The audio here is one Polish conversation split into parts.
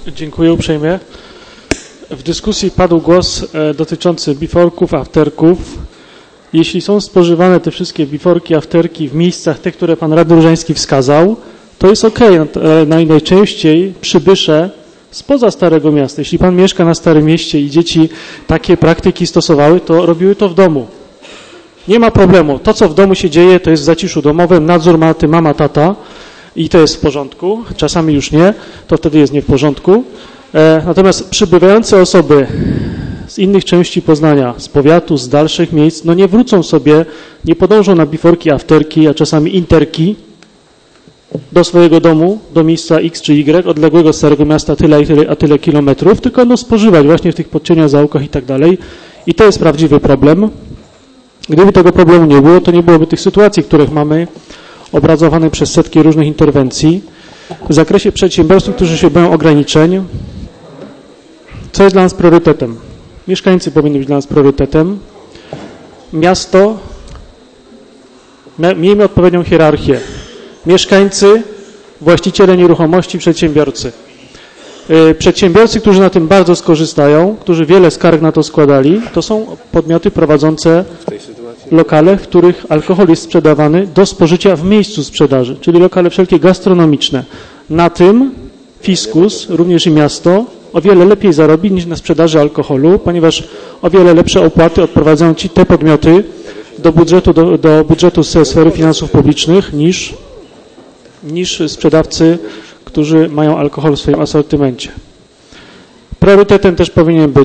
Dziękuję uprzejmie. W dyskusji padł głos dotyczący biforków, afterków. Jeśli są spożywane te wszystkie biforki, afterki w miejscach, te, które pan radny Różański wskazał, to jest okej. Najczęściej przybysze spoza Starego Miasta. Jeśli pan mieszka na Starym Mieście i dzieci takie praktyki stosowały, to robiły to w domu. Nie ma problemu. To, co w domu się dzieje, to jest w zaciszu domowym. Nadzór ma mama, tata i to jest w porządku. Czasami już nie. To wtedy jest nie w porządku. Natomiast przybywające osoby z innych części Poznania, z powiatu, z dalszych miejsc, no nie wrócą sobie, nie podążą na biforki, afterki, a czasami interki do swojego domu, do miejsca X czy Y, odległego od Starego Miasta tyle a tyle kilometrów, tylko będą spożywać właśnie w tych podcieniach, zaułkach i tak dalej. I to jest prawdziwy problem. Gdyby tego problemu nie było, to nie byłoby tych sytuacji, których mamy obrazowane przez setki różnych interwencji. W zakresie przedsiębiorców, którzy się boją ograniczeń, co jest dla nas priorytetem? Mieszkańcy powinni być dla nas priorytetem. Miasto, miejmy odpowiednią hierarchię. Mieszkańcy, właściciele nieruchomości, przedsiębiorcy. Przedsiębiorcy, którzy na tym bardzo skorzystają, którzy wiele skarg na to składali, to są podmioty prowadzące lokale, w których alkohol jest sprzedawany do spożycia w miejscu sprzedaży, czyli lokale wszelkie gastronomiczne. Na tym fiskus, również i miasto, o wiele lepiej zarobi niż na sprzedaży alkoholu, ponieważ o wiele lepsze opłaty odprowadzają ci te podmioty do budżetu ze sfery finansów publicznych niż sprzedawcy, którzy mają alkohol w swoim asortymencie. Priorytetem też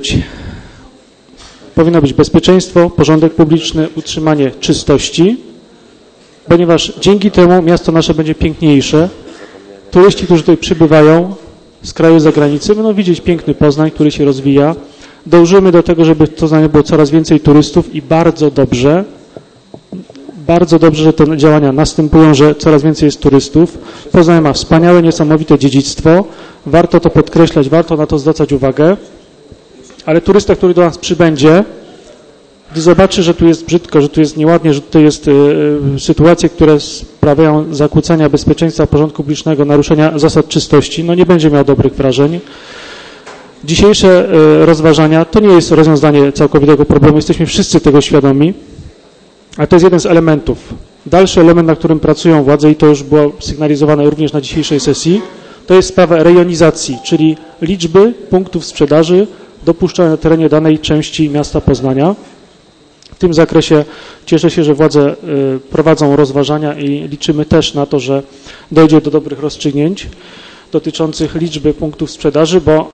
powinno być bezpieczeństwo, porządek publiczny, utrzymanie czystości, ponieważ dzięki temu miasto nasze będzie piękniejsze. Turyści, którzy tutaj przybywają z kraju i zagranicy, będą widzieć piękny Poznań, który się rozwija. Dążymy do tego, żeby w Poznaniu było coraz więcej turystów i bardzo dobrze, że te działania następują, że coraz więcej jest turystów. Poznań ma wspaniałe, niesamowite dziedzictwo. Warto to podkreślać, warto na to zwracać uwagę. Ale turysta, który do nas przybędzie, gdy zobaczy, że tu jest brzydko, że tu jest nieładnie, że tutaj jest sytuacje, które sprawiają zakłócenia bezpieczeństwa, porządku publicznego, naruszenia zasad czystości, no nie będzie miał dobrych wrażeń. Dzisiejsze rozważania to nie jest rozwiązanie całkowitego problemu, jesteśmy wszyscy tego świadomi, ale to jest jeden z elementów. Dalszy element, na którym pracują władze i to już było sygnalizowane również na dzisiejszej sesji, to jest sprawa rejonizacji, czyli liczby punktów sprzedaży dopuszczone na terenie danej części miasta Poznania. W tym zakresie cieszę się, że władze prowadzą rozważania i liczymy też na to, że dojdzie do dobrych rozstrzygnięć dotyczących liczby punktów sprzedaży, bo